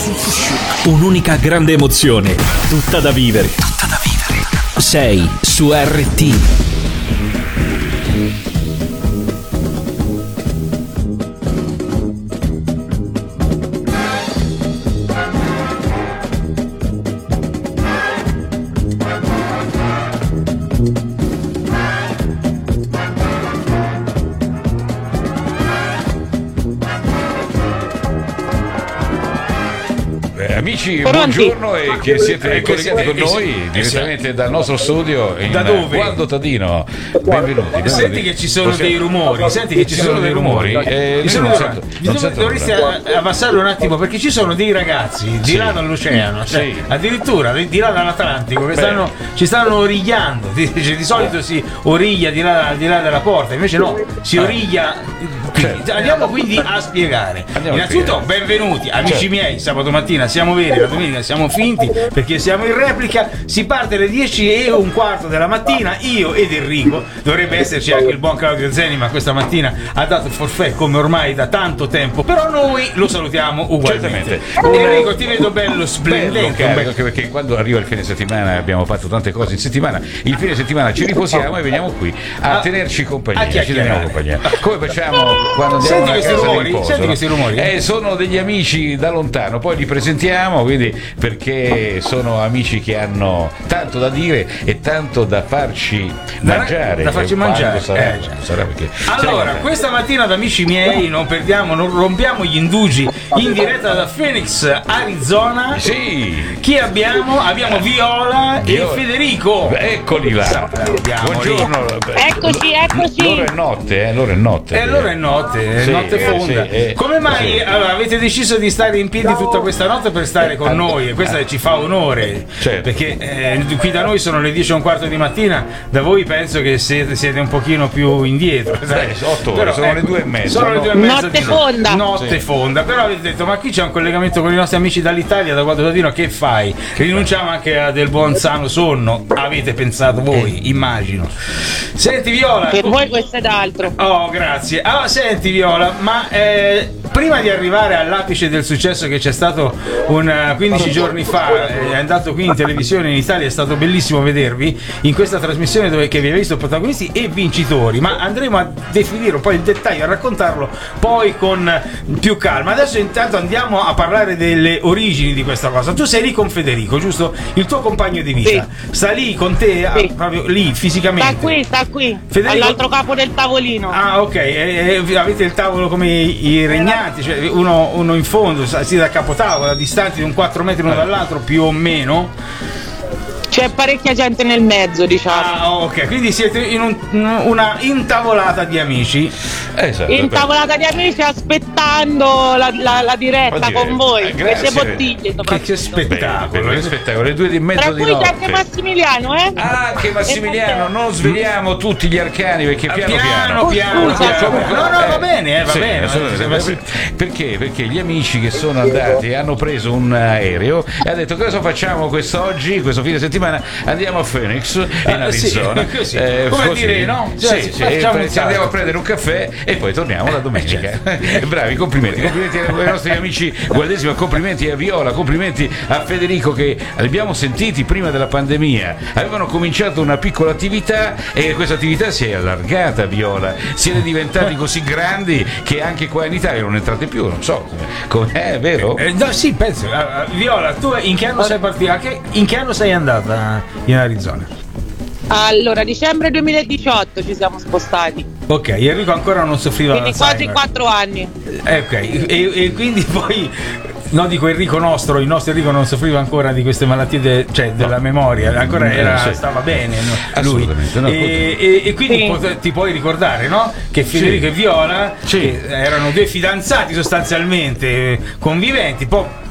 Un'unica grande emozione, tutta da vivere. Sei su RT. Amici, buongiorno e che siete collegati con noi direttamente dal nostro studio in Gualdo Tadino. Benvenuti. Senti che ci sono dei rumori. Dovresti abbassare un attimo perché ci sono dei ragazzi di là dall'oceano, addirittura di là dall'Atlantico che ci stanno origliando. Di solito si origlia di là della porta, invece no, si origlia. Andiamo quindi a spiegare. Innanzitutto, benvenuti amici miei. Sabato mattina siamo veri, la domenica siamo finti perché siamo in replica. Si parte alle 10:15 della mattina. Io ed Enrico, dovrebbe esserci anche il buon Claudio Zeni, ma questa mattina ha dato il forfait come ormai da tanto tempo. Però noi lo salutiamo ugualmente. Enrico, ti vedo bello splendente. Anche perché quando arriva il fine settimana abbiamo fatto tante cose in settimana. Il fine settimana ci riposiamo e veniamo qui a tenerci compagnia. Come facciamo quando andiamo a casa del riposo? Senti questi rumori? Sono degli amici da lontano, poi li presentiamo, quindi perché sono amici che hanno tanto da dire e tanto da farci mangiare. Sarà perché allora, questa mattina da amici miei non rompiamo gli indugi in diretta da Phoenix, Arizona. Sì. Chi abbiamo? Abbiamo Viola e Federico. Eccoli là. Buongiorno. Eccoci. Loro è notte fonda. Come mai avete deciso di stare in piedi tutta questa notte per stare con noi? E questa ci fa onore, perché qui da noi sono le 10:15 di mattina, da voi penso che siete un pochino più indietro. 8 ore, sono le 2:30. Sono le 2:30 Notte fonda. Però avete detto, ma qui c'è un collegamento con i nostri amici dall'Italia, da Gualdo Tadino, che fai? Rinunciamo anche a del buon sano sonno, avete pensato voi, immagino. Senti Viola, per voi questo è d'altro. Oh, grazie. Allora, senti Viola, ma prima di arrivare all'apice del successo che c'è stato 15 giorni fa, è andato qui in televisione in Italia, è stato bellissimo vedervi in questa trasmissione dove che vi avete visto protagonisti e vincitori, ma andremo a definire poi il dettaglio, a raccontarlo poi con più calma. Adesso intanto andiamo a parlare delle origini di questa cosa. Tu sei lì con Federico, giusto? Il tuo compagno di vita. Sì. Sta lì con te, proprio lì fisicamente. Sta qui, Federico... all'altro capo del tavolino. Ah, ok, avete il tavolo come i regnanti, cioè uno in fondo, si da capotavola, distanti di un 4 metri uno dall'altro più o meno. C'è parecchia gente nel mezzo, diciamo. Ah, ok, quindi siete in una intavolata di amici. Esatto. Intavolata di amici aspettando la diretta con voi. Queste bottiglie che spettacolo. Che spettacolo, le 2:30 tra di cui notte. c'è anche Massimiliano, Anche Massimiliano, non sveliamo tutti gli arcani perché piano. Va bene. Perché gli amici che sono andati hanno preso un aereo e ha detto cosa facciamo quest'oggi, questo fine settimana andiamo a Phoenix in Arizona. Come dire, no? Andiamo a prendere un caffè e poi torniamo la domenica. Bravi, complimenti ai nostri amici gualdesi, ma complimenti a Viola, complimenti a Federico, che li abbiamo sentiti prima della pandemia, avevano cominciato una piccola attività e questa attività si è allargata. Viola, siete diventati così grandi che anche qua in Italia non entrate più, non so com'è, vero? No, sì, penso. Viola, tu in che anno sei partita? In che anno sei andata in Arizona? Allora, dicembre 2018 ci siamo spostati. Ok, Enrico ancora non soffriva. Quindi quasi 4 anni. Ok, e quindi poi no, dico Enrico il nostro Enrico non soffriva ancora di queste malattie della memoria, ancora stava bene, no? Assolutamente. E quindi ti puoi ricordare, no? Che Federico e Viola che erano due fidanzati sostanzialmente, conviventi,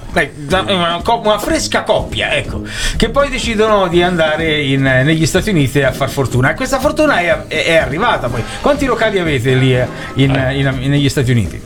una fresca coppia, ecco, che poi decidono di andare negli Stati Uniti a far fortuna. E questa fortuna è arrivata poi. Quanti locali avete lì negli Stati Uniti?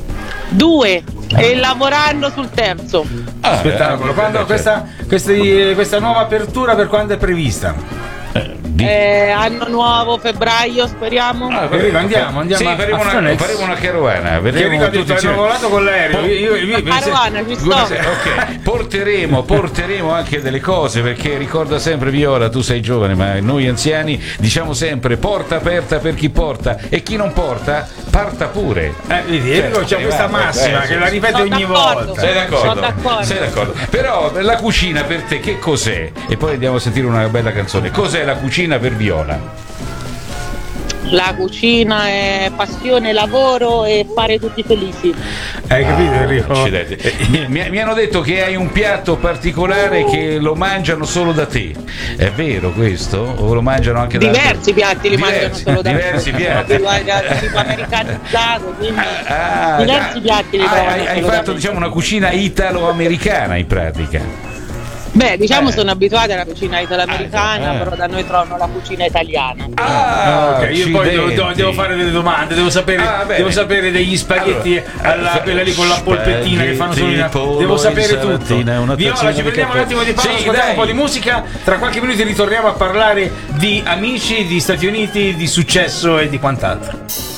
2. E lavorando sul terzo. Spettacolo. Quando questa nuova apertura, per quando è prevista? anno nuovo, febbraio, speriamo. Andiamo sì, faremo una carovana. Vedremo tutti hanno volato con l'aereo. Carovana, ci sto. Ok, porteremo anche delle cose, perché ricorda sempre, Viola, tu sei giovane, ma noi anziani diciamo sempre porta aperta per chi porta, e chi non porta parta pure. C'è questa massima che la ripete ogni volta. Sei d'accordo? Però la cucina per te che cos'è? E poi andiamo a sentire una bella canzone. Cos'è la cucina per Viola? La cucina è passione, lavoro e fare tutti felici. Hai capito, Enrico? Mi hanno detto che hai un piatto particolare che lo mangiano solo da te. È vero questo? O lo mangiano anche da diversi piatti li mangiano solo da te. Diversi piatti. Tipo americanizzato, quindi diversi piatti li trovano. Hai fatto, diciamo, una cucina italo-americana in pratica. Beh, diciamo sono abituati alla cucina italo-americana, però da noi trovano la cucina italiana. Okay. Io poi devo fare delle domande, devo sapere degli spaghetti quella lì con la polpettina che fanno solo devo sapere tutto. Viola, ci prendiamo un attimo di pausa, ascoltiamo un po' di musica, tra qualche minuto ritorniamo a parlare di amici, di Stati Uniti, di successo e di quant'altro.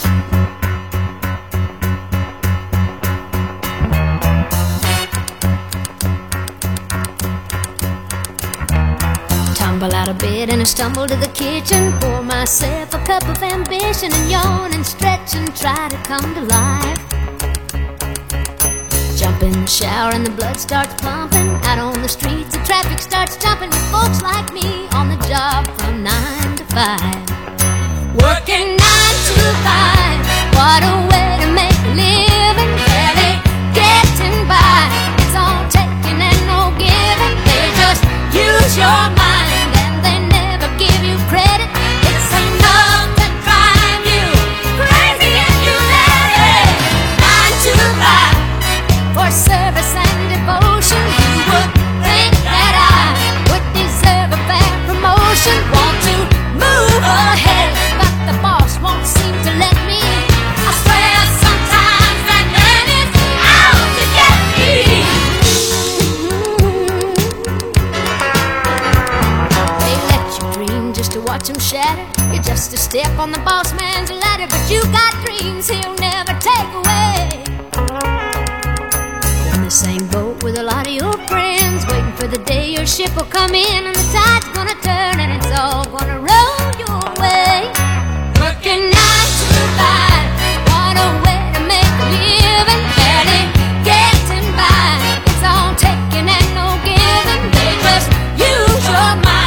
Out of bed and I stumble to the kitchen, pour myself a cup of ambition and yawn and stretch and try to come to life. Jump in the shower and the blood starts pumping. Out on the streets the traffic starts jumping with folks like me on the job from 9 to 5. Working 9 to 5, what a way to make a living. Barely getting by, it's all taking and no giving. They just use your mind, give you credit. It's enough to drive you crazy and you let it. 9 to 5 for service and devotion. You would think that I would deserve a fair promotion. Want to move ahead, but the boss won't seem to let me. I swear sometimes that man is out to get me. To watch him shatter, you're just a step on the boss man's ladder, but you got dreams he'll never take away. You're in the same boat with a lot of your friends, waiting for the day your ship will come in and the tide's gonna turn and it's all gonna roll your way. Working 9 to 5, what a way to make a living. Barely getting by, it's all taking and no giving. They just use your mind.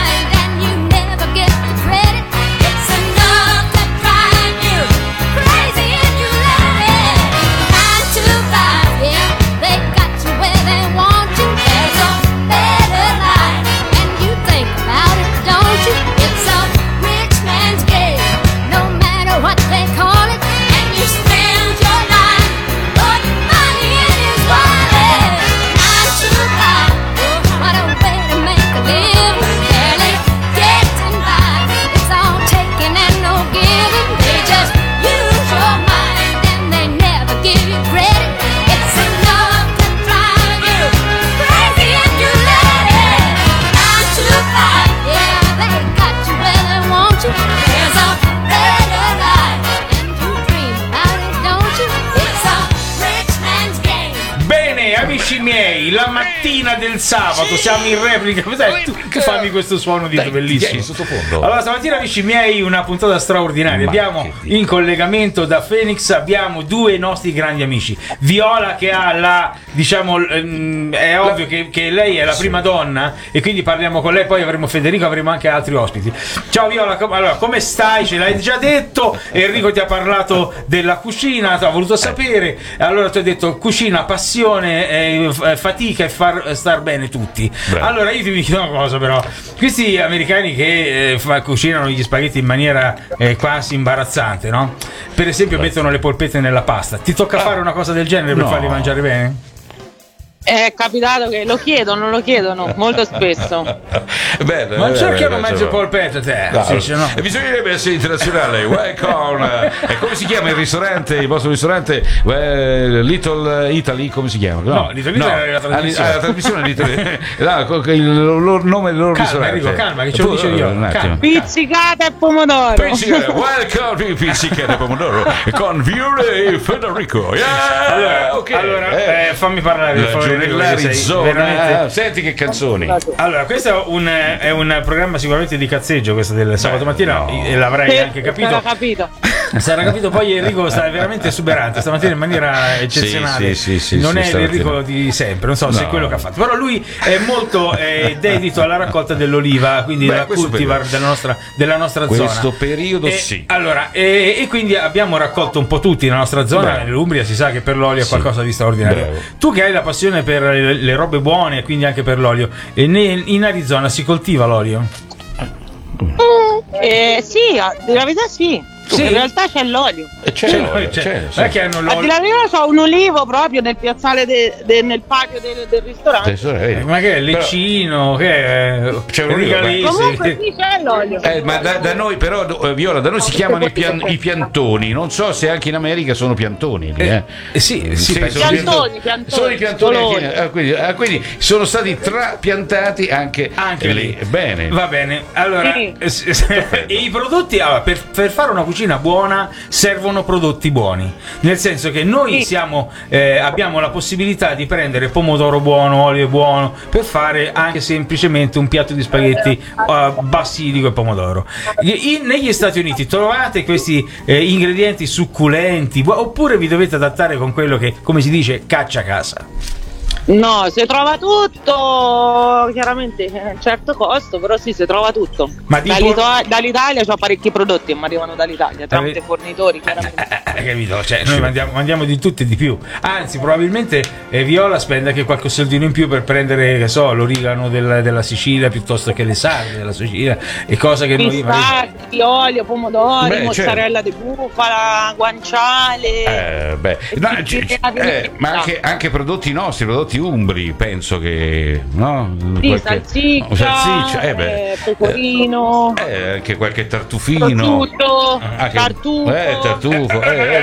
Amici miei, la mattina del sabato siamo in replica. Cos'è? Tu fammi questo suono di bellissimo sottofondo. Allora, stamattina, amici miei, una puntata straordinaria. Abbiamo in collegamento da Phoenix, abbiamo due nostri grandi amici. Viola, che ha la, diciamo, è ovvio che lei è la prima donna e quindi parliamo con lei. Poi avremo Federico, avremo anche altri ospiti. Ciao Viola, allora come stai? Ce l'hai già detto. Enrico ti ha parlato della cucina, ha voluto sapere. Allora ti ho detto cucina, passione, fatica e far star bene tutti. Bravo. Allora io ti chiedo una cosa, però questi americani che cucinano gli spaghetti in maniera quasi imbarazzante, no? Per esempio mettono le polpette nella pasta. Ti tocca fare una cosa del genere per farli mangiare bene? È capitato che lo chiedono molto spesso. Bene, ma cerchiamo mezzo polpetto te. No. E bisognerebbe essere internazionale. Welcome. E come si chiama il ristorante, il vostro ristorante? Little Italy, come si chiama? No, Little Italy è la trasmissione. La trasmissione Little il nome del loro ristorante. Enrico, calma, che ce lo dice io. Pizzicata e pomodoro. Welcome pizzicata e pomodoro con Viore Federico. Allora, fammi parlare. L'Arizona. Senti che canzoni. Allora, questo è un programma sicuramente di cazzeggio, questo del sabato mattina, e l'avrai anche capito. Sarà capito. Poi Enrico sta veramente esuberante stamattina in maniera eccezionale. Sì, non è l'Enrico di sempre, non so se è quello che ha fatto, però lui è molto dedito alla raccolta dell'oliva, quindi della cultivar della nostra zona. Questo periodo sì. Allora, e quindi abbiamo raccolto un po' tutti nella nostra zona. Nell'Umbria si sa che per l'olio è qualcosa di straordinario. Bravo. Tu che hai la passione per le robe buone e quindi anche per l'olio, in Arizona si coltiva l'olio? Sì, la verità sì. In realtà c'è l'olio. C'è. Non è che hanno l'olio. A dire la verità, c'ho un olivo proprio nel piazzale nel patio del ristorante. Ma che è Leccino? Che è? C'è un olivo. Comunque sì, c'è l'olio. Ma da noi però, Viola, da noi si chiamano i piantoni. Non so se anche in America sono piantoni. Sì, piantoni. Sono i piantoni. Quindi sono stati trapiantati anche lì. Bene. Va bene. Allora, i prodotti, per fare una cucina buona servono prodotti buoni, nel senso che noi abbiamo la possibilità di prendere pomodoro buono, olio buono, per fare anche semplicemente un piatto di spaghetti basilico e pomodoro. Negli Stati Uniti trovate questi ingredienti succulenti, oppure vi dovete adattare con quello che, come si dice, caccia a casa? No, si trova tutto, chiaramente a un certo costo, però sì, si trova tutto. Ma dall'Italia c'ho parecchi prodotti che mi arrivano dall'Italia, tramite fornitori, chiaramente. Capito? Cioè, noi mandiamo di tutto e di più. Anzi, probabilmente Viola spende anche qualche soldino in più per prendere, che so, l'origano della Sicilia piuttosto che le sarde della Sicilia, e cosa che noi olio, pomodori, mozzarella di bufala, guanciale. Ma anche prodotti nostri, prodotti umbri, penso che salsiccia, pecorino, anche qualche tartufino, prosciutto, tartufo,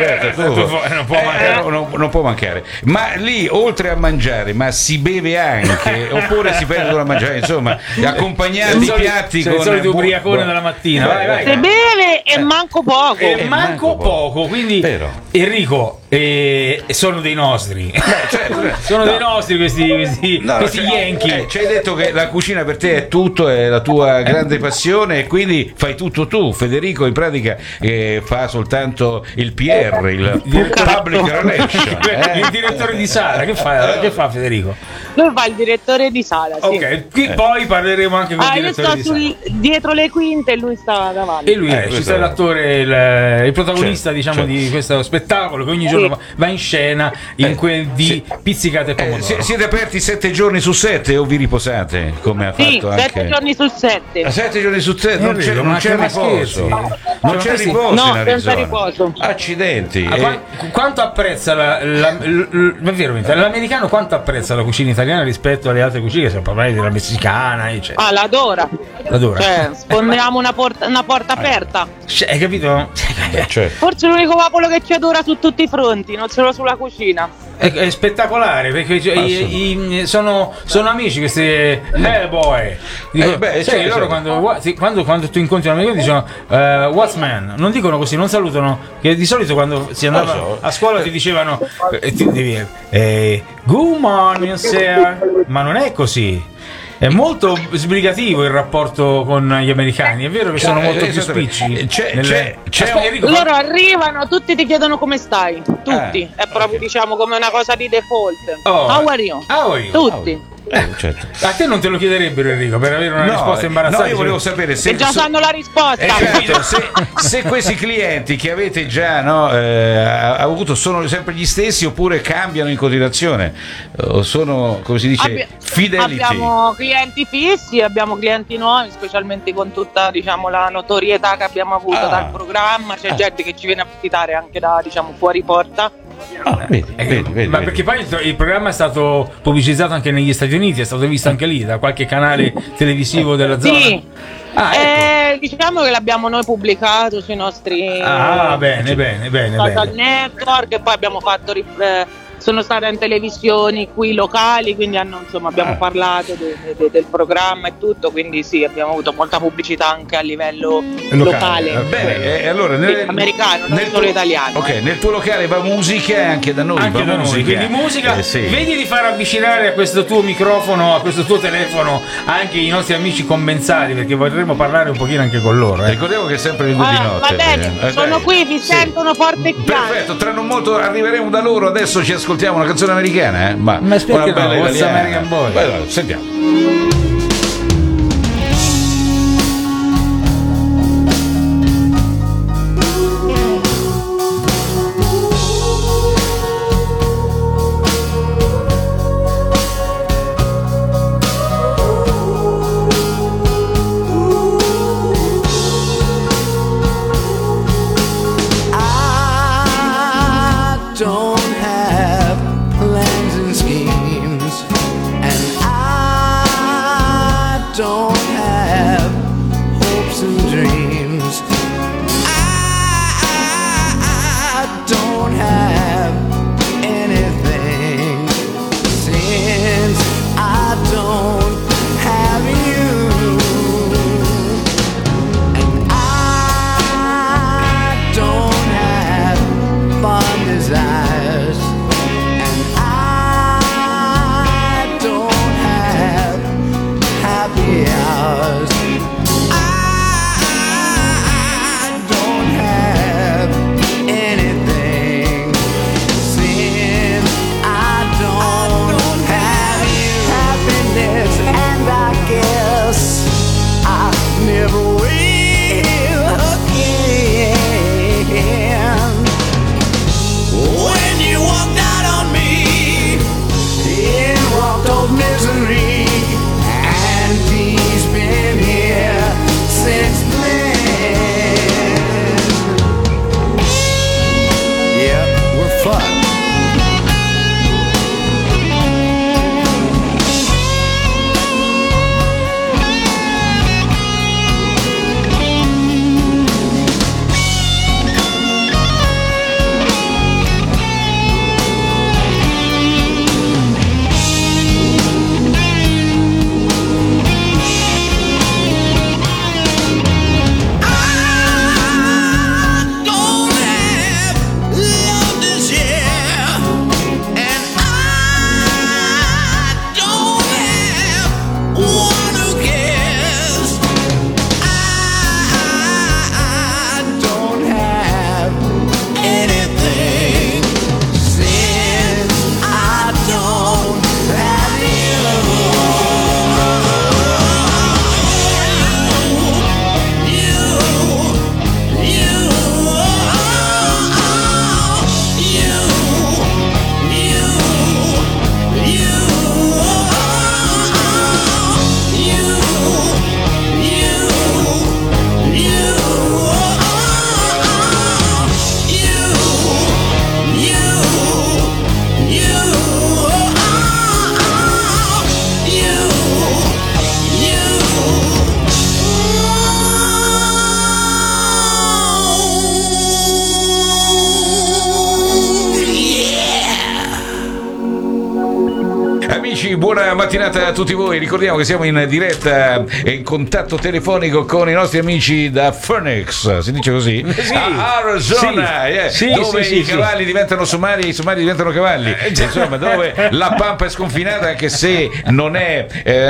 non può mancare. Ma lì, oltre a mangiare, ma si beve anche, oppure si prendono a mangiare, insomma, accompagnati i piatti con il solito ubriacone della mattina. Vai. Si beve e manco poco. Quindi Enrico, sono dei nostri. Sono dei nostri questi Yankee. Ci hai detto che la cucina per te è tutto, è la tua grande passione, e quindi fai tutto tu. Federico in pratica fa soltanto il PR, il Public Relation. Il direttore di sala. Che fa Federico? Lui fa il direttore di sala, sì. Ok, qui poi parleremo anche con il direttore di sala. Io sto dietro le quinte e lui sta davanti. E lui ci sta l'attore, il protagonista, diciamo, di questo spettacolo che ogni giorno va in scena in quel di Pizzicate e pomodoro. Siete aperti 7 giorni su 7 o vi riposate? Come ha fatto anche 7 giorni su 7. 7 giorni su 7 non c'è riposo. Non c'è riposo in Arizona. Accidenti. Quanto apprezza l'americano, quanto apprezza la cucina italiana rispetto alle altre cucine, se parlare della messicana, eccetera? L'adora. Cioè, sfondiamo una porta aperta. Hai capito? Forse l'unico popolo che ci adora su tutti i fronti, non solo sulla cucina. È spettacolare, perché sono amici questi boy. Loro quando tu incontri un amico dicono what's man, non dicono così, non salutano, che di solito quando si andava a scuola ti dicevano good morning sir, ma non è così. È molto sbrigativo il rapporto con gli americani, è vero che sono molto più spicci. Loro arrivano, tutti ti chiedono come stai, tutti, è proprio diciamo come una cosa di default. How are you? Tutti. Certo. A te non te lo chiederebbero, Enrico, per avere una risposta imbarazzante? No, io volevo sapere se già sanno la risposta. Se questi clienti che avete già avuto sono sempre gli stessi, oppure cambiano in continuazione, o sono, come si dice, fidelity. Abbiamo clienti fissi, abbiamo clienti nuovi, specialmente con tutta, diciamo, la notorietà che abbiamo avuto dal programma. C'è gente che ci viene a visitare anche da, diciamo, fuori porta. Vedi. Ma perché poi il programma è stato pubblicizzato anche negli Stati Uniti, è stato visto anche lì da qualche canale televisivo della zona? Sì. Ecco. Diciamo che l'abbiamo noi pubblicato sui nostri bene. social network, e poi abbiamo fatto sono state in televisioni qui locali, quindi abbiamo parlato del programma e tutto, quindi sì, abbiamo avuto molta pubblicità anche a livello locale. Bene, allora americano, non solo italiano. Ok, nel tuo locale va musica, anche da noi anche da musica. Quindi musica, sì. Vedi di far avvicinare a questo tuo microfono, a questo tuo telefono anche i nostri amici commensali, perché vorremmo parlare un pochino anche con loro. Ricordiamo che è sempre le 2 di notte. Va bene, sono qui, vi sentono forte e chiaro. Perfetto, tra non molto arriveremo da loro, adesso ci ascoltiamo una canzone americana, ma spiega una bella What's italiana. American Boy? Allora, sentiamo. Buona mattinata a tutti voi, ricordiamo che siamo in diretta e in contatto telefonico con i nostri amici da Phoenix, si dice così? Sì. Arizona, dove i cavalli diventano somari e i somari diventano cavalli, insomma dove la pampa è sconfinata, anche se non è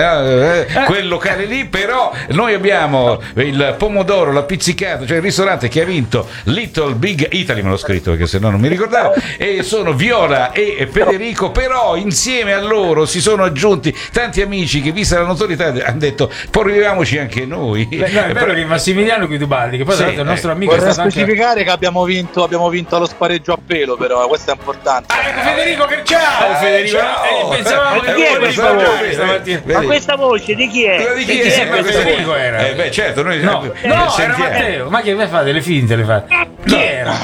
quel locale lì, però noi abbiamo il pomodoro, la pizzicata, cioè il ristorante che ha vinto Little Big Italy, me l'ho scritto perché se no non mi ricordavo, e sono Viola e Federico, però insieme a loro si sono aggiunti tanti amici che, vista la notorietà, hanno detto proviamoci anche noi. Beh, no, è vero che Massimiliano Guidubaldi, che poi tra l'altro il nostro amico, vorrei è stato specificare anche... che abbiamo vinto allo spareggio a pelo, però questo è importante. Ecco Federico, che ciao Federico, ciao. pensavamo Ma chi è questa voce? stamattina. Ma questa voce di chi è? Di chi è? Federico era. Beh, certo, noi No, era Matteo. Ma che fate? Le finte le fate? Chi era?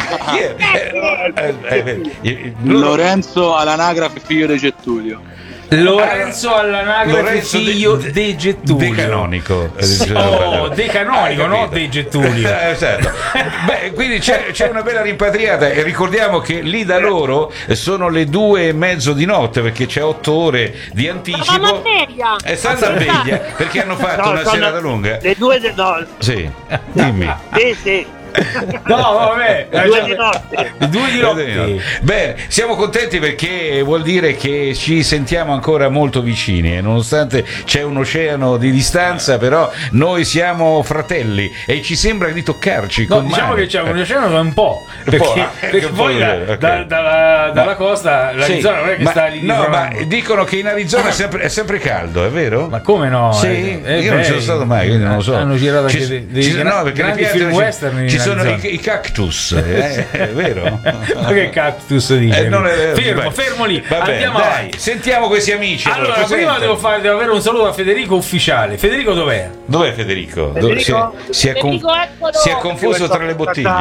Lorenzo all'anagrafe, figlio di Gettulio. Lorenzo all'anagrafe, figlio De Gettulio. Decanonico. Decanonico, no De Gettulio. Esatto. Beh, quindi c'è una bella rimpatriata, e ricordiamo che lì da loro sono le 2:30 di notte, perché c'è 8 ore di anticipo. È stata sveglia perché hanno fatto una serata lunga. Le 2 no. Sì, dimmi. Sì. No, vabbè, 2 di notte. 2 di notte. Bene, siamo contenti perché vuol dire che ci sentiamo ancora molto vicini, e nonostante c'è un oceano di distanza, però noi siamo fratelli e ci sembra di toccarci. No, con diciamo mani. che c'è un oceano un po', perché poi dalla costa l'Arizona non è che sta lì. No, ma dicono che in Arizona è sempre caldo, è vero? Ma come no? Sì, io non ci sono stato mai, quindi non lo so. Hanno girato anche no, perché le piante film western. Ci sono i cactus, è vero? Ma che cactus dice? Non è vero. Fermo lì. Vabbè, andiamo dai, avanti. sentiamo questi amici. Allora, prima devo avere un saluto a Federico ufficiale. Federico dov'è? Dov'è Federico? Si è confuso tra le bottiglie.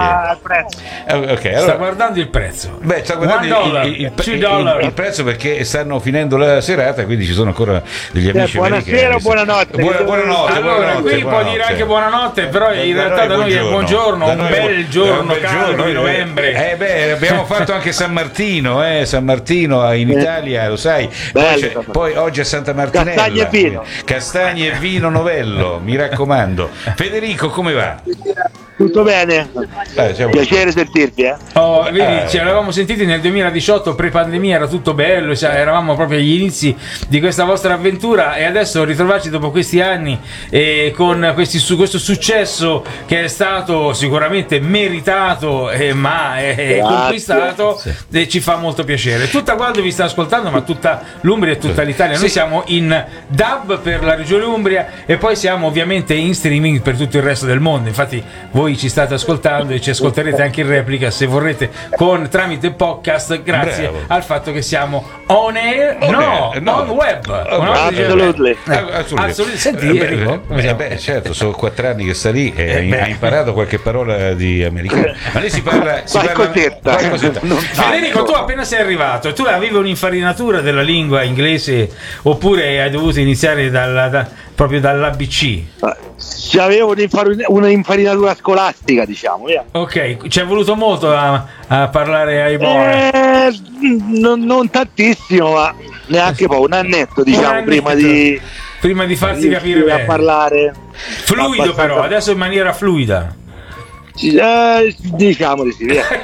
Okay, allora, sta guardando il prezzo. Beh, sta guardando il prezzo, perché stanno finendo la serata, quindi ci sono ancora degli amici. Buonasera o buonanotte? Buonanotte. Allora, qui può dire anche buonanotte, però in realtà da noi è buongiorno, un bel giorno caldo di novembre. Abbiamo fatto anche San Martino, San Martino in Italia, lo sai. Poi oggi è Santa Martinella. Castagne e vino Novello, mi raccomando. Federico, come va? Tutto bene? Piacere sentirvi. Vedi, ci eravamo sentiti nel 2018, pre-pandemia, era tutto bello, eravamo proprio agli inizi di questa vostra avventura, e adesso ritrovarci dopo questi anni con questo successo che è stato sicuramente meritato, ma conquistato, ci fa molto piacere. Tutta quando vi sta ascoltando, ma tutta l'Umbria e tutta l'Italia. Noi siamo in DAB per la regione Umbria, e poi siamo ovviamente in streaming per tutto il resto del mondo. Infatti voi ci state ascoltando e ci ascolterete anche in replica, se vorrete, tramite podcast, grazie al fatto che siamo on air, on web. Assolutamente. Senti, Enrico, certo, sono 4 anni che sta lì e ha imparato qualche parola di americano. Ma lei si parla Federico, tu appena sei arrivato, tu avevi un'infarinatura della lingua inglese, oppure hai dovuto iniziare proprio dall'ABC? Avevo un'infarinatura scolastica, diciamo. Ok, ci è voluto molto a parlare ai buoni. Non tantissimo, ma neanche poi un annetto, diciamo, prima di farsi capire bene. A parlare fluido, però adesso in maniera fluida. Diciamo di sì.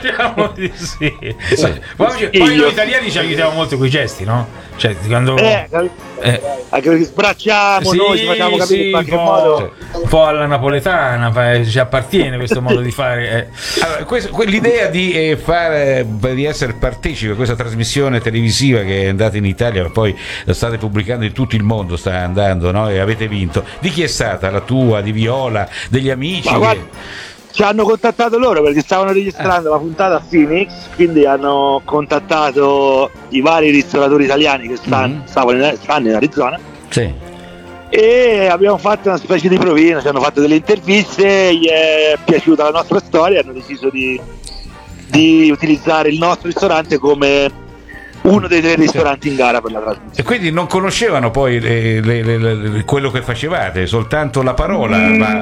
Poi noi italiani ci aiutiamo molto con i gesti, no? Cioè, quando anche perché sbracciamo, noi ci facciamo capire in qualche modo. Un po' alla napoletana, ci appartiene questo modo di fare. Allora, l'idea di essere partecipe a questa trasmissione televisiva che è andata in Italia, ma poi la state pubblicando in tutto il mondo, sta andando, no? E avete vinto. Di chi è stata? La tua, di Viola, degli amici? Ci hanno contattato loro perché stavano registrando la puntata a Phoenix, quindi hanno contattato i vari ristoratori italiani che stanno in Arizona. Sì. E abbiamo fatto una specie di provino, ci hanno fatto delle interviste, gli è piaciuta la nostra storia, hanno deciso di utilizzare il nostro ristorante come uno dei 3 ristoranti in gara per la trasmissione. E quindi non conoscevano poi quello che facevate, soltanto la parola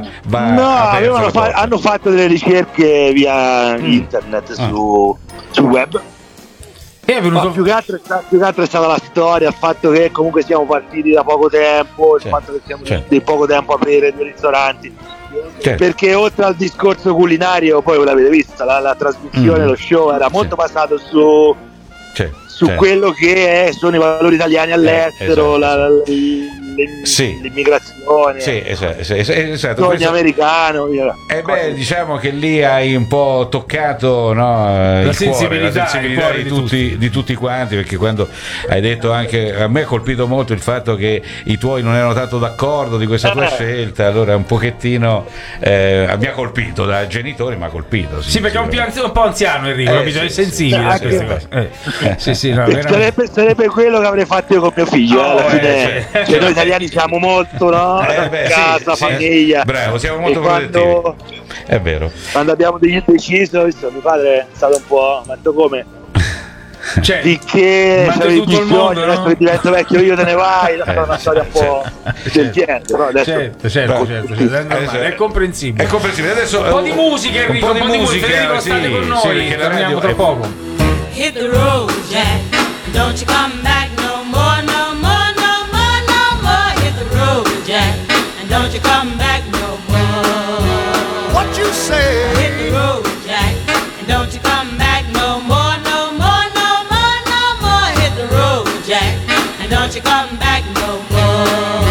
hanno fatto delle ricerche via internet sul web. E è venuto... più che altro è stata la storia, il fatto che comunque siamo partiti da poco tempo, il fatto che siamo di poco tempo a aprire 2 ristoranti. Perché oltre al discorso culinario, poi voi l'avete vista, la trasmissione, lo show era molto basato su quello che sono i valori italiani all'estero, l'immigrazione, esatto. Sogno americano. Diciamo che lì hai un po' toccato, no, la sensibilità di tutti quanti, perché quando hai detto, anche a me ha colpito molto il fatto che i tuoi non erano tanto d'accordo di questa tua scelta, allora un pochettino mi ha colpito da genitore, mi ha colpito. Sì, perché è un po' anziano Enrico, è sensibile a queste cose. Sarebbe quello che avrei fatto io con mio figlio, alla fine. Cioè, noi italiani siamo molto, no? Casa, famiglia. Bravo, siamo molto protettivi. È vero. Quando abbiamo deciso, mio padre è stato un po', ma come? Finché c'avevi bisogno, adesso che divento vecchio io te ne vai, è una storia un po' del genere, no? Adesso è comprensibile. Adesso un po' di musica, Enrico, un po' di musica, state con noi, torniamo tra poco. Hit the road, Jack, don't you come back no more, no more, no more, no more. Hit the road, Jack, and don't you come back no more. What you say? Hit the road, Jack, and don't you come back no more, no more, no more, no more. Hit the road, Jack, and don't you come back no more.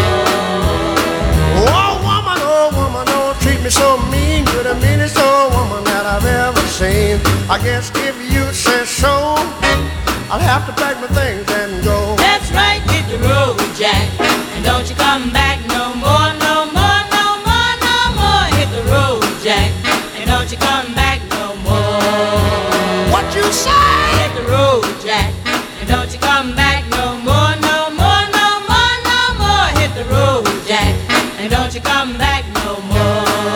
Oh woman, don't treat me so mean. You're the meanest old woman that I've ever seen. I guess if you say so, I'll have to pack my things and go. That's right, hit the road, Jack, and don't you come back no more, no more, no more, no more. Hit the road, Jack, and don't you come back no more. What you say? Hit the road, Jack, and don't you come back no more, no more, no more, no more. Hit the road, Jack, and don't you come back no more.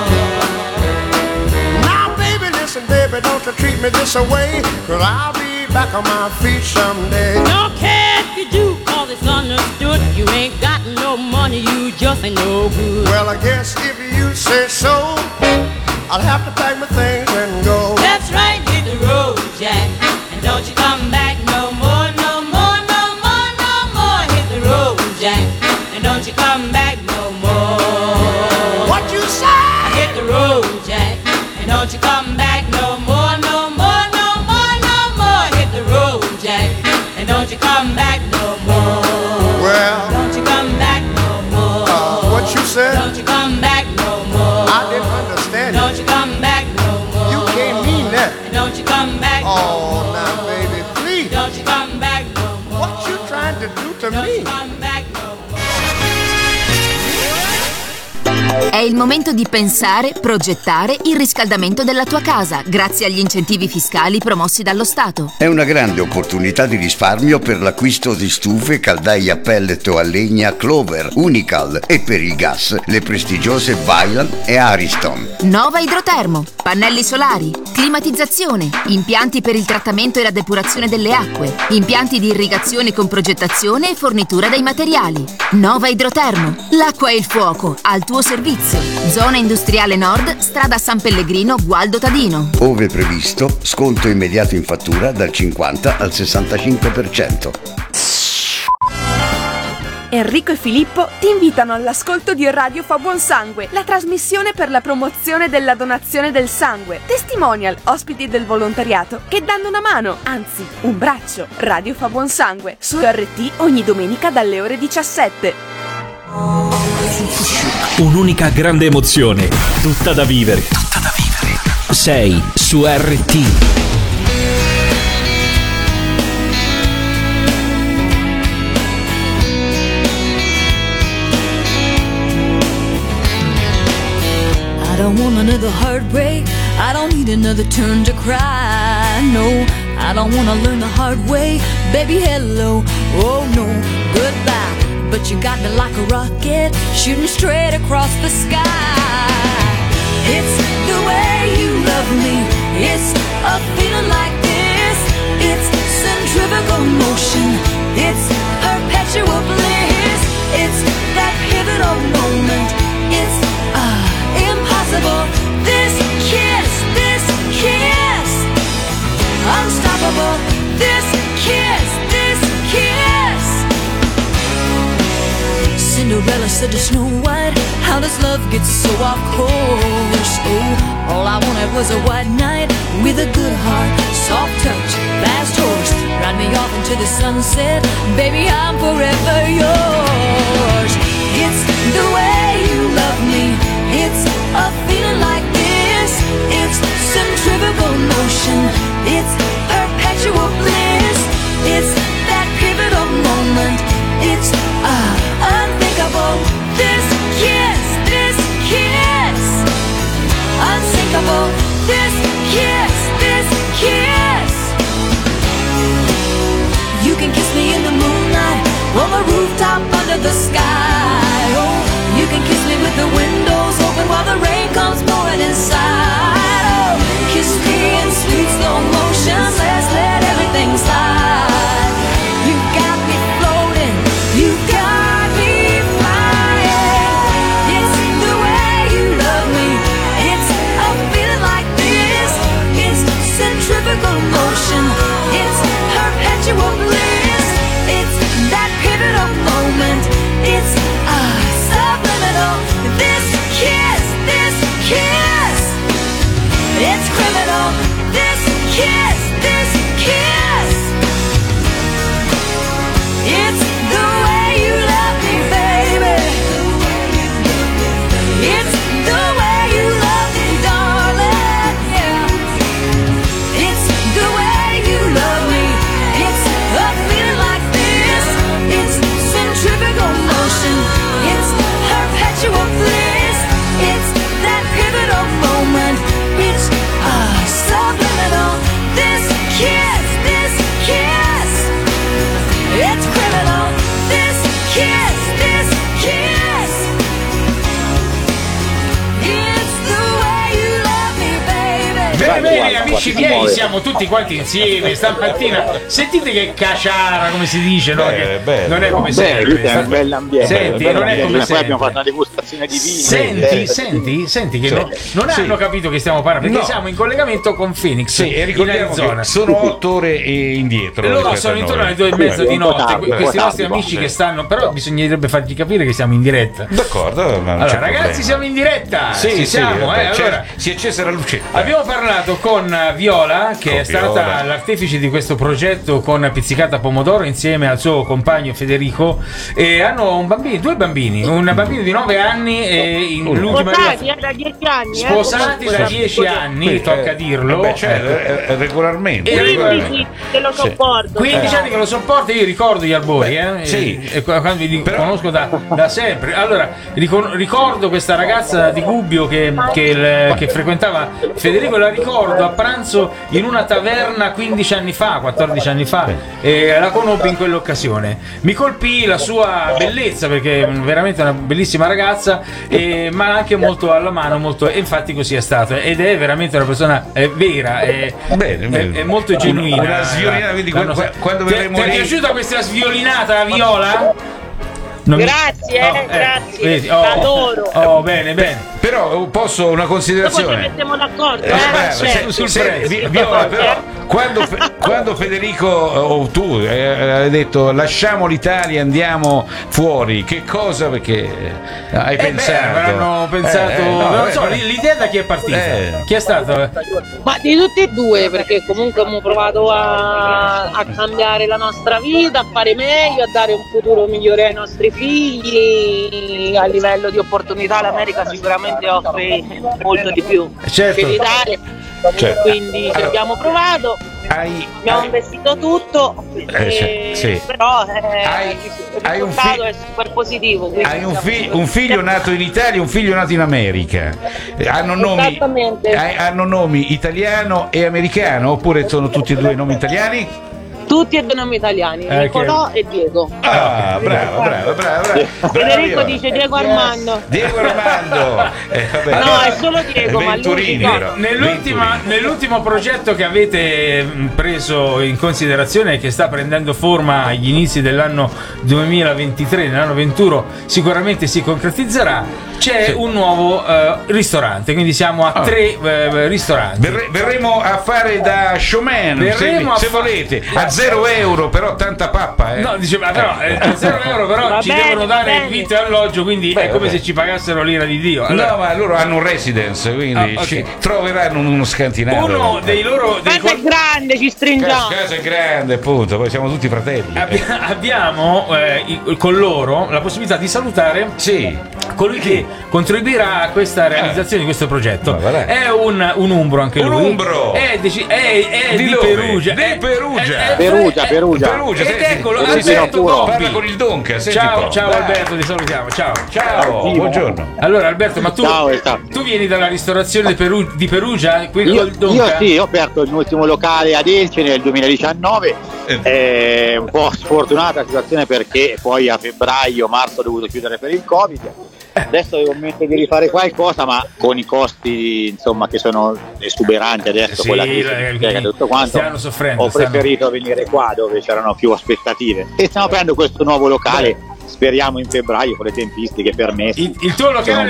Now baby, listen baby, don't you treat me this away, 'cause I'll be back on my feet someday. Don't care if you do, all it's understood. You ain't got no money, you just ain't no good. Well, I guess if you say so, I'll have to pack my things and go. That's right, hit the road, Jack, and don't you come back no more, no more, no more, no more. Hit the road, Jack, and don't you come back no more. What you say? Hit the road, Jack, and don't you come back no more, no more, no more, no more. Hit the road, Jack, and don't you come back no more. Well, don't you come back no more. What you said? Don't you come back no more. I didn't understand. Don't you come back no more. You can't mean that. Don't you come back no more. Oh, now baby, please. Don't you come back no more. What you trying to do to Don't me? you come back no more. È il momento di pensare, progettare il riscaldamento della tua casa grazie agli incentivi fiscali promossi dallo Stato. È una grande opportunità di risparmio per l'acquisto di stufe, caldaie a pellet o a legna Clover, Unical e per il gas le prestigiose Vaillant e Ariston. Nova Idrotermo, pannelli solari, climatizzazione, impianti per il trattamento e la depurazione delle acque, impianti di irrigazione con progettazione e fornitura dei materiali. Nova Idrotermo, l'acqua e il fuoco al tuo servizio. Zona industriale nord, strada San Pellegrino, Gualdo Tadino. Ove previsto, sconto immediato in fattura dal 50 al 65%. Enrico e Filippo ti invitano all'ascolto di Radio Fa Buon Sangue, la trasmissione per la promozione della donazione del sangue. Testimonial, ospiti del volontariato che danno una mano, anzi un braccio. Radio Fa Buon Sangue, su RT ogni domenica dalle ore 17. Un'unica grande emozione, tutta da vivere. Sei su RT. I don't want another heartbreak. I don't need another turn to cry. No, I don't want to learn the hard way. Baby, hello, oh no, goodbye. But you got me like a rocket, shooting straight across the sky. It's the way you love me. It's a feeling like this. It's centrifugal motion. It's perpetual bliss. It's that pivotal moment. It's impossible. This kiss, unstoppable. This kiss. Cinderella said to Snow White, how does love get so off course? Oh, all I wanted was a white knight with a good heart, soft touch, fast horse. Ride me off into the sunset, baby, I'm forever yours. bene, amici miei, siamo tutti quanti insieme stamattina. Sentite che caciara, come si dice, no? Non è come sempre. È un bell'ambiente. Senti, non è come sempre. Poi abbiamo fatto una degustazione di vini. Senti che non hanno capito che stiamo parlando, perché siamo in collegamento con Phoenix. Sì, e ricordiamo che sono 8 ore indietro. Loro sono intorno alle 2:30 di notte. Questi nostri amici che stanno, però bisognerebbe fargli capire che siamo in diretta. D'accordo. Allora, ragazzi, siamo in diretta. Siamo. Allora, si è accesa la lucetta. Abbiamo parlato con Viola, che è stata l'artefice di questo progetto con Pizzicata Pomodoro, insieme al suo compagno Federico, e hanno due bambini, un bambino di 9 anni e l'ultima da 10 anni. Sposati da 10 anni, tocca dirlo. Regolarmente. 15 che lo sopporto. 15 anni che lo sopporto, io ricordo gli Arbori, e quando vi conosco da sempre. Allora, ricordo questa ragazza di Gubbio che frequentava Federico, la ricordo a pranzo in una taverna 15 anni fa, 14 anni fa, e la conobbi in quell'occasione. Mi colpì la sua bellezza, perché è veramente una bellissima ragazza, ma anche molto alla mano, e infatti così è stato, ed è veramente una persona vera, è molto genuina. Una sviolinata, quindi quando vedremo ti è piaciuta questa sviolinata, Viola? Grazie. Adoro. Bene. Però posso una considerazione. Dopo ci mettiamo d'accordo. Viola, però quando Federico o tu hai detto lasciamo l'Italia, andiamo fuori, che cosa? Perché hai pensato? Avranno pensato. Non so, l'idea da chi è partita? Chi è stato? Ma di tutti e due, perché comunque abbiamo provato a cambiare la nostra vita, a fare meglio, a dare un futuro migliore ai nostri figli. A livello di opportunità l'America sicuramente offre molto di più che l'Italia. Quindi abbiamo provato, abbiamo investito tutto, però il risultato è super positivo. Hai un figlio nato in Italia e un figlio nato in America. Hanno nomi italiano e americano, oppure sono tutti e due nomi italiani? Tutti e due nomi italiani, Nicolò e Diego. Brava. Federico dice Diego Armando. No, è solo Diego, ma lui nell'ultimo progetto che avete preso in considerazione e che sta prendendo forma agli inizi dell'anno 2023, nell'anno 21 sicuramente si concretizzerà. C'è un nuovo ristorante, quindi siamo a 3 ristoranti. Verremo a fare da showman, se volete, a 0 euro, però tanta pappa. No, diceva, però a 0 euro, però ci devono dare il vitto e alloggio, quindi è come se ci pagassero l'ira di Dio. Allora, no, ma loro hanno un residence, quindi ci troveranno uno scantinato. Uno dei loro. Casa è grande, ci stringiamo. Casa è grande, appunto, poi siamo tutti fratelli. Abbiamo con loro la possibilità di salutare colui che contribuirà a questa realizzazione di questo progetto. È un umbro anche lui. Umbro! È di Perugia. Perugia. Ed eccolo, Alberto Gobbi. Parla con il Donca. Ciao Alberto, ti salutiamo. Ciao. Buongiorno. Allora Alberto, ma tu vieni dalla ristorazione di Perugia? Qui Io ho aperto il mio ultimo locale ad Elce nel 2019. È un po' sfortunata la situazione perché poi a febbraio-marzo ho dovuto chiudere per il Covid. Adesso avevo in mente di rifare qualcosa, ma con i costi insomma che sono esuberanti adesso, con la crisi, tutto quanto, ho preferito venire qua dove c'erano più aspettative e stiamo aprendo questo nuovo locale. Speriamo in febbraio con le tempistiche permesse. Il tuo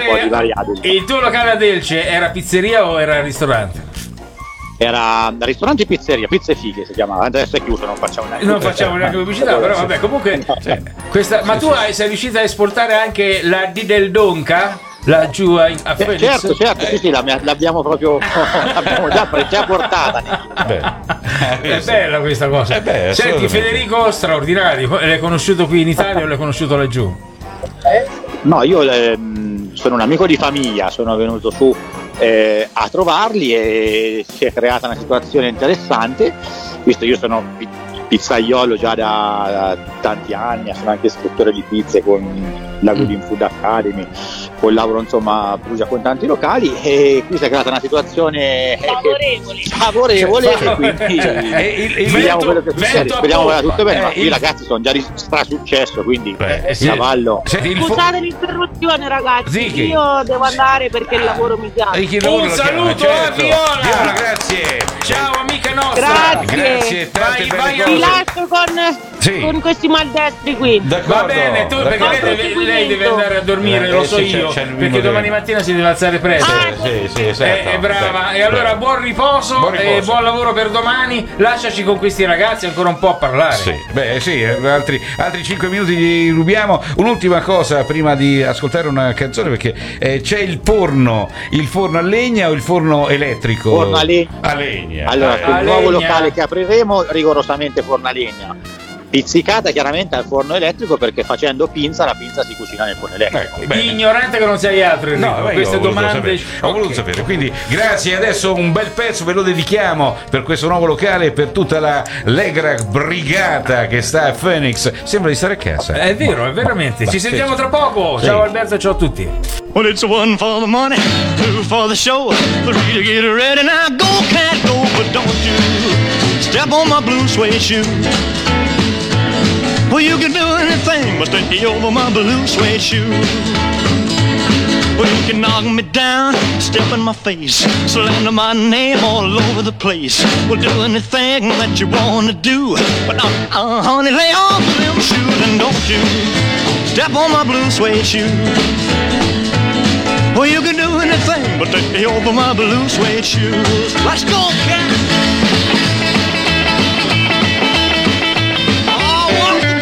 locale ad Elce era pizzeria o era ristorante? Era ristorante e pizzeria, Pizze Fighe si chiamava, adesso è chiuso, non facciamo neanche pubblicità, però vabbè, comunque ma tu sei riuscito a esportare anche la D del Donca laggiù a Phoenix? Certo, sì, l'abbiamo proprio già portata. È bella questa cosa. Senti Federico, straordinario, l'hai conosciuto qui in Italia o l'hai conosciuto laggiù? No, io sono un amico di famiglia, sono venuto su a trovarli e si è creata una situazione interessante, visto io sono pizzaiolo già da tanti anni, sono anche istruttore di pizze con la Green Food Academy, collaboro insomma a Perugia con tanti locali e qui si è creata una situazione favorevole e quindi vediamo quello che succede, speriamo vada tutto bene, ma qui i ragazzi sono già strasuccesso, quindi cavallo. Scusate l'interruzione ragazzi, io devo andare perché il lavoro mi piace. Un saluto a Viola, grazie, ciao amica nostra, grazie. Vai, vi lascio con questi maldestri qui. Va bene, tu perché lei deve andare a dormire, lo so io, perché domani mattina si deve alzare presto. Esatto. Brava. E allora buon riposo e buon lavoro per domani. Lasciaci con questi ragazzi ancora un po' a parlare. Altri 5 minuti li rubiamo. Un'ultima cosa prima di ascoltare una canzone, perché c'è il forno a legna o il forno elettrico? Forno a legna. Allora, il nuovo locale che apriremo rigorosamente forno a legna, pizzicata chiaramente al forno elettrico, perché facendo pinza la pinza si cucina nel forno elettrico. Ignorante che non sei altro, Enrico. Queste domande ho voluto sapere, quindi grazie. Adesso un bel pezzo ve lo dedichiamo per questo nuovo locale e per tutta la Legra brigata che sta a Phoenix. Sembra di stare a casa. È vero, è veramente. Ci sentiamo tra poco. Ciao Alberto, ciao a tutti. Well, it's one for the money, two for the show, three to get ready. Now go, cat, go, but don't you step on my blue suede shoe. Well, you can do anything but take over my blue suede shoe. Well, you can knock me down, step in my face, slander my name all over the place. Well, do anything that you wanna do, but honey, lay off them shoes and don't you step on my blue suede shoe. Well, you can do anything but take me over my blue suede shoes. Let's go, cat! Oh, walk the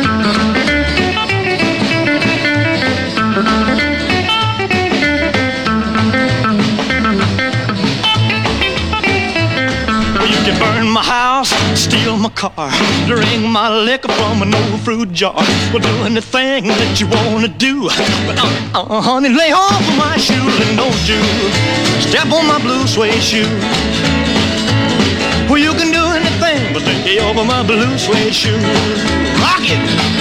well, you can burn my house, steal my car, drink my liquor from an old fruit jar. Well, do anything that you wanna do, but honey, lay off of my shoes and don't you step on my blue suede shoe. Well, you can do anything but lay over my blue suede shoes. Rock it!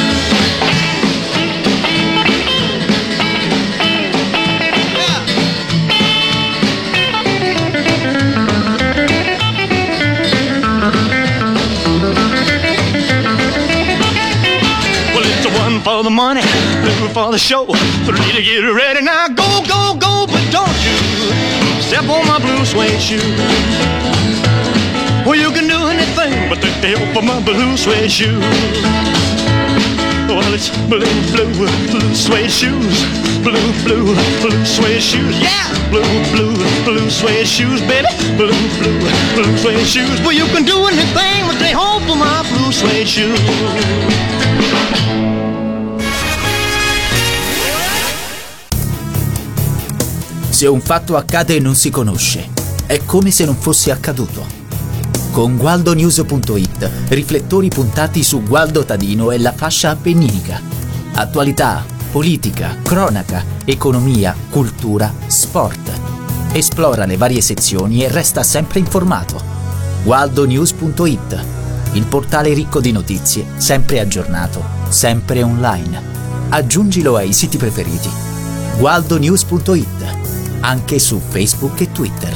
For the money, two for the show, three to get ready. Now go, go, go, but don't you step on my blue suede shoe. Well, you can do anything but take the help of my blue suede shoe. Well, it's blue, blue, blue suede shoes. Blue, blue, blue suede shoes. Yeah! Blue, blue, blue suede shoes, baby. Blue, blue, blue suede shoes. Well, you can do anything but take hold of my blue suede shoes. Se un fatto accade e non si conosce, è come se non fosse accaduto. Con GualdoNews.it, riflettori puntati su Gualdo Tadino e la fascia appenninica. Attualità, politica, cronaca, economia, cultura, sport. Esplora le varie sezioni e resta sempre informato. GualdoNews.it, il portale ricco di notizie, sempre aggiornato, sempre online. Aggiungilo ai siti preferiti. GualdoNews.it, anche su Facebook e Twitter.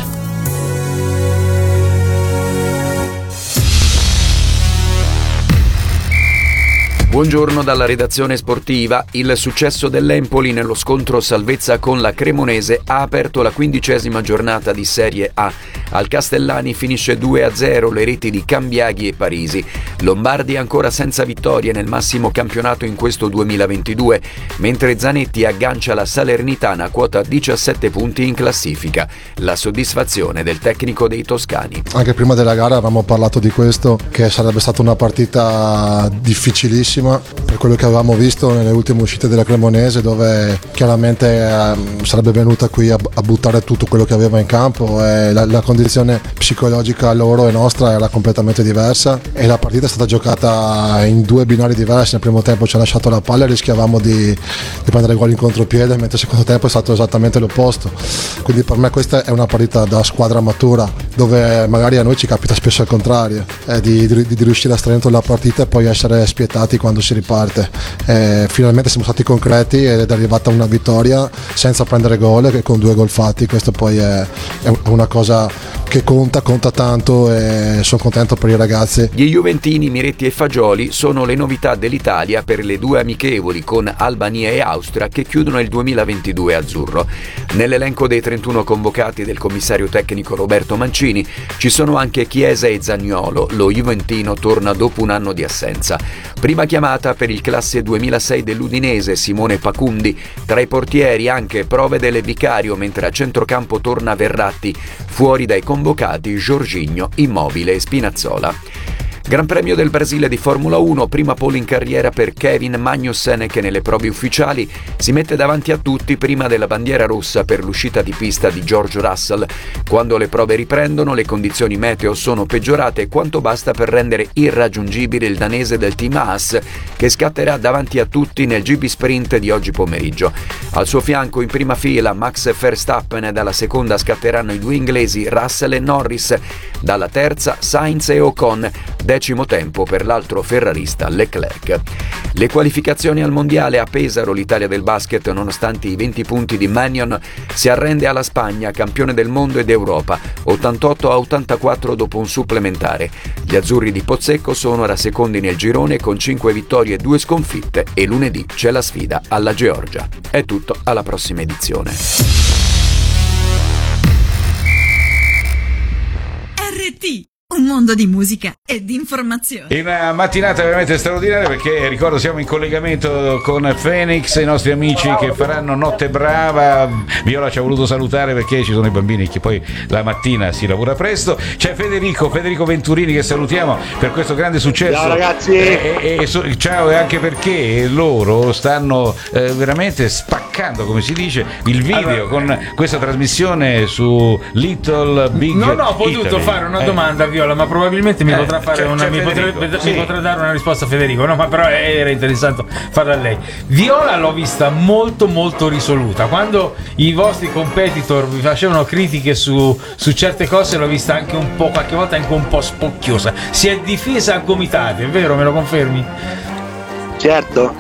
Buongiorno dalla redazione sportiva. Il successo dell'Empoli nello scontro salvezza con la Cremonese ha aperto la 15ª giornata di Serie A. Al Castellani finisce 2-0 le reti di Cambiaghi e Parisi. Lombardi ancora senza vittorie nel massimo campionato in questo 2022, mentre Zanetti aggancia la Salernitana a quota 17 punti in classifica. La soddisfazione del tecnico dei toscani. Anche prima della gara avevamo parlato di questo, che sarebbe stata una partita difficilissima per quello che avevamo visto nelle ultime uscite della Cremonese, dove chiaramente sarebbe venuta qui a buttare tutto quello che aveva in campo, e la condizione psicologica loro e nostra era completamente diversa, e la partita è stata giocata in due binari diversi. Nel primo tempo ci ha lasciato la palla e rischiavamo di prendere gol in contropiede, mentre nel secondo tempo è stato esattamente l'opposto. Quindi per me questa è una partita da squadra matura, dove magari a noi ci capita spesso al contrario, di riuscire a stare dentro la partita e poi essere spietati quando si riparte. Finalmente siamo stati concreti ed è arrivata una vittoria senza prendere gol, che con 2 gol fatti, questo poi è una cosa che conta tanto, e sono contento per i ragazzi. Gli juventini Miretti e Fagioli sono le novità dell'Italia per le 2 amichevoli con Albania e Austria che chiudono il 2022 azzurro. Nell'elenco dei 31 convocati del commissario tecnico Roberto Mancini ci sono anche Chiesa e Zaniolo. Lo juventino torna dopo un anno di assenza. Prima chiamata per il classe 2006 dell'Udinese Simone Pacundi. Tra i portieri anche Provedel e Vicario, mentre a centrocampo torna Verratti. Fuori dai convocati Jorginho, Immobile e Spinazzola. Gran Premio del Brasile di Formula 1, prima pole in carriera per Kevin Magnussen, che nelle prove ufficiali si mette davanti a tutti prima della bandiera rossa per l'uscita di pista di George Russell. Quando le prove riprendono, le condizioni meteo sono peggiorate quanto basta per rendere irraggiungibile il danese del team Haas, che scatterà davanti a tutti nel GB Sprint di oggi pomeriggio. Al suo fianco in prima fila Max Verstappen, e dalla seconda scatteranno i 2 inglesi Russell e Norris, dalla terza Sainz e Ocon, 10° tempo per l'altro ferrarista Leclerc. Le qualificazioni al mondiale: a Pesaro l'Italia del basket, nonostante i 20 punti di Mannion, si arrende alla Spagna, campione del mondo ed Europa, 88-84 dopo un supplementare. Gli azzurri di Pozzecco sono ora secondi nel girone con 5 vittorie e 2 sconfitte, e lunedì c'è la sfida alla Georgia. È tutto, alla prossima edizione. RT, un mondo di musica e di informazione. In una mattinata veramente straordinaria, perché ricordo siamo in collegamento con Phoenix, i nostri amici che faranno Notte Brava. Viola ci ha voluto salutare perché ci sono i bambini che poi la mattina si lavora presto. C'è Federico Venturini che salutiamo per questo grande successo. Ciao ragazzi. Ciao, e anche perché loro stanno veramente spaccando, come si dice, il video con questa trasmissione su Little Big Non ho potuto Italy. fare una domanda a Viola, ma probabilmente mi potrà fare mi potrà dare una risposta a Federico. No, ma però era interessante farla a lei. Viola l'ho vista molto molto risoluta. Quando i vostri competitor vi facevano critiche su certe cose, l'ho vista anche un po', qualche volta anche un po' spocchiosa. Si è difesa a gomitate, è vero? Me lo confermi? Certo.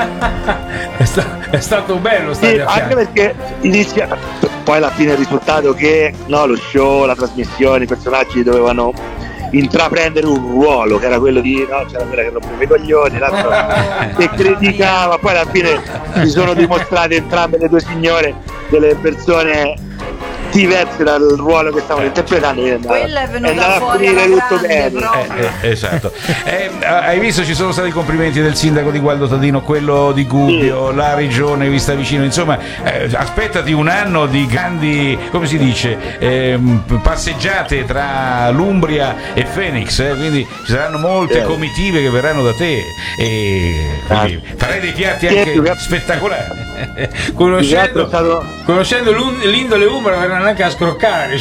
È stato bello stare a fianco. Anche perché inizia poi alla fine il risultato che lo show, la trasmissione, i personaggi dovevano intraprendere un ruolo, che era quello di c'era quella che rompeva i coglioni, l'altro che criticava. Poi alla fine si sono dimostrate entrambe le 2 signore delle persone diverse dal ruolo che stavano interpretando, e andava a finire tutto bene. Esatto. Hai visto, ci sono stati i complimenti del sindaco di Gualdo Tadino, quello di Gubbio, sì. La regione vi sta vicino, insomma aspettati un anno di grandi, come si dice, passeggiate tra l'Umbria e Phoenix, quindi ci saranno molte comitive che verranno da te, e quindi farai dei piatti anche spettacolari. Conoscendo l'indole umbra verranno anche a scroccare.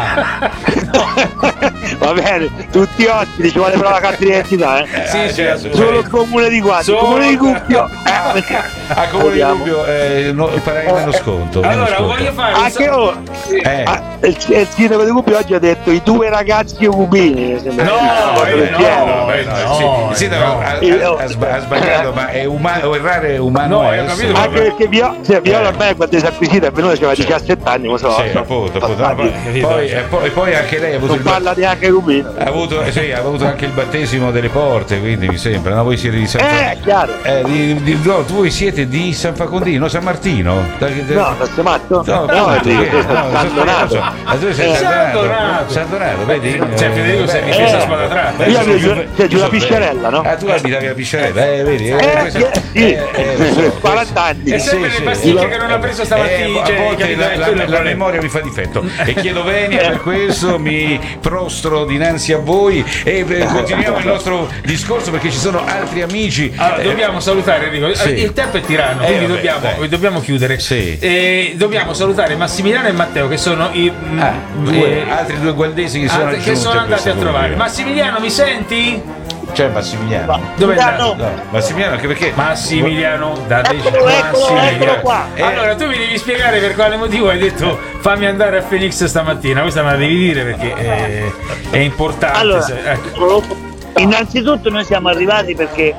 Va bene, tutti ospiti, ci vuole però la carta di identità, solo il comune di Gualdo, comune di Gubbio. A comune di Gubbio farai meno sconto. Allora voglio fare anche il sindaco di Gubbio oggi ha detto i 2 ragazzi cubini. Il sindaco ha sbagliato, ma è umano, errare è umano. Anche perché Viola ormai quando si è acquisita è venuta, aveva 17 anni, non so. Poi anche lei ha avuto non parla neanche Rubino. Ha avuto anche il battesimo delle porte, quindi mi sembra, voi siete di San chiaro. Voi siete di San Facondino, no, San Martino? No, sei matto? San Donato, vedi? Federico si è difesa a spada tratta. C'è giù la Pisciarella, no? Tu abitavi a Pisciarella, vedi? 40 anni. E sempre le pasticche che non ha preso stamattina. A volte la memoria mi fa difetto e chiedo venia, per questo mi prostro dinanzi a voi e continuiamo il nostro discorso perché ci sono altri amici. Allora, dobbiamo salutare Enrico, il tempo è tiranno, quindi dobbiamo chiudere. Dobbiamo salutare Massimiliano e Matteo, che sono i altri 2 gualdesi che sono andati a trovare. Massimiliano, mi senti? C'è Massimiliano. Dove è andato? No, Massimiliano, anche perché Massimiliano da eccolo qua. Allora tu mi devi spiegare per quale motivo hai detto fammi andare a Phoenix stamattina. Questa me la devi dire perché è importante. Allora, innanzitutto noi siamo arrivati perché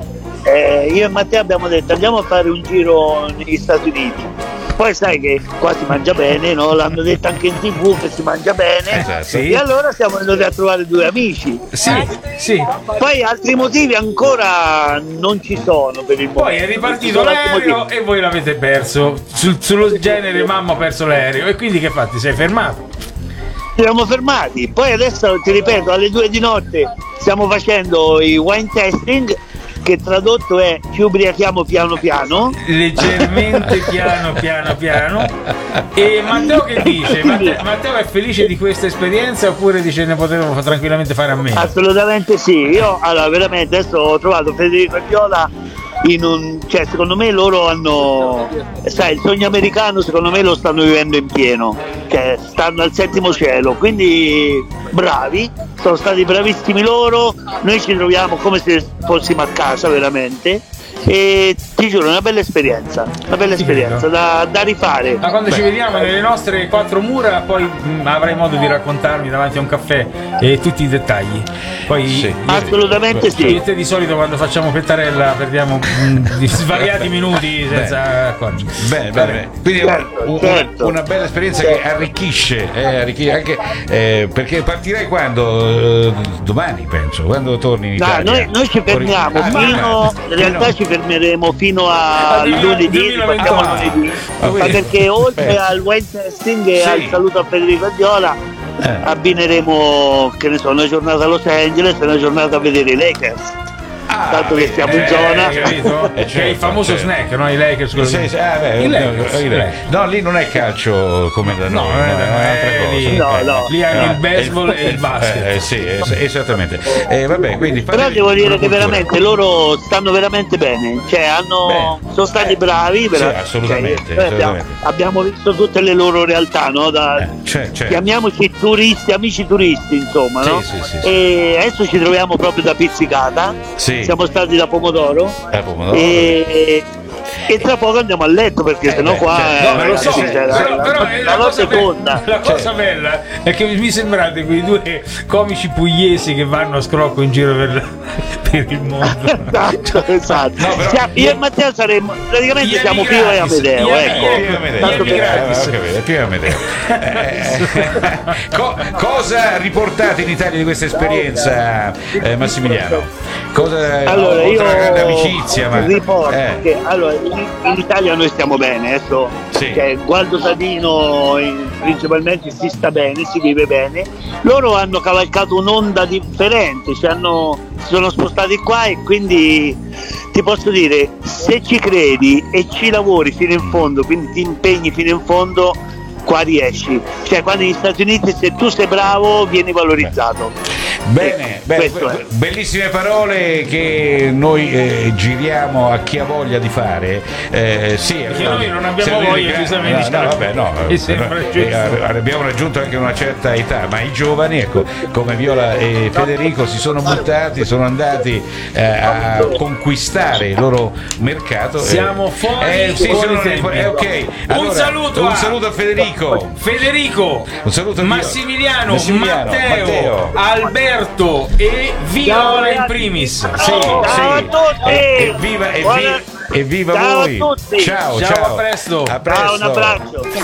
io e Matteo abbiamo detto andiamo a fare un giro negli Stati Uniti. Poi sai che qua si mangia bene, no? L'hanno detto anche in TV che si mangia bene. Esatto. E allora siamo andati a trovare due amici. Sì. Poi altri motivi ancora non ci sono per il momento. Poi è ripartito l'aereo e voi l'avete perso. Sullo genere mamma ha perso l'aereo. E quindi che fatti? Sei fermato? Ci siamo fermati. Poi adesso ti ripeto, alle 2 di notte stiamo facendo i wine testing, che tradotto è ci ubriachiamo piano piano. Leggermente piano. E Matteo che dice? Matteo è felice di questa esperienza oppure dice ne potevo tranquillamente fare a meno? Assolutamente sì. Io allora veramente adesso ho trovato Federico e Viola cioè secondo me loro hanno, sai, il sogno americano secondo me lo stanno vivendo in pieno, cioè stanno al settimo cielo, quindi bravi, sono stati bravissimi loro, noi ci troviamo come se fossimo a casa veramente. E ti giuro, una bella esperienza da rifare. Ma quando ci vediamo nelle nostre quattro mura, poi avrai modo di raccontarmi davanti a un caffè tutti i dettagli. Poi assolutamente sì. Io e te di solito quando facciamo pettarella perdiamo svariati minuti senza accorgerci. Bene. Quindi una bella esperienza che arricchisce anche perché partirai quando? Domani penso, quando torni in Italia. Noi ci fermiamo in realtà ci fermeremo fino a lunedì, partiamo lunedì, ma perché oltre al wine testing e al saluto a Federico Viola abbineremo, che ne so, una giornata a Los Angeles e una giornata a vedere i Lakers. Tanto che stiamo in zona, c'è il famoso snack, no? I Lakers. No, lì non è calcio come da noi, è un'altra cosa. Lì hanno il baseball e il basket. Sì, esattamente. Vabbè, quindi però devo dire che veramente loro stanno veramente bene, cioè sono stati bravi, assolutamente. Abbiamo visto tutte le loro realtà, no? Chiamiamoci turisti, amici turisti, insomma, no? E adesso ci troviamo proprio da pizzicata. Siamo stati da Pomodoro. E tra poco andiamo a letto perché sennò qua la cosa bella è che mi sembrate quei due comici pugliesi che vanno a scrocco in giro per il mondo. Esatto. Io e Matteo saremmo praticamente siamo Pio e Amedeo, cosa riportate in Italia di questa esperienza, Massimiliano? Allora io la grande amicizia, riporto che in Italia noi stiamo bene adesso, Gualdo Tadino principalmente si sta bene, si vive bene. Loro hanno cavalcato un'onda differente, si sono spostati qua e quindi ti posso dire, se ci credi e ci lavori fino in fondo, quindi ti impegni fino in fondo, qua riesci. Cioè quando negli Stati Uniti se tu sei bravo vieni valorizzato. Bene, bellissime parole che noi giriamo a chi ha voglia di fare. Perché noi non abbiamo voglia giustamente. Abbiamo raggiunto anche una certa età, ma i giovani, ecco, come Viola e Federico, si sono buttati, sono andati a conquistare il loro mercato. Siamo fuori. Un saluto a Federico. Un saluto a Massimiliano, Matteo, Alberto e Viola in primis. Ciao a tutti. Evviva voi. Ciao a tutti. Ciao, a presto. Ciao, un abbraccio.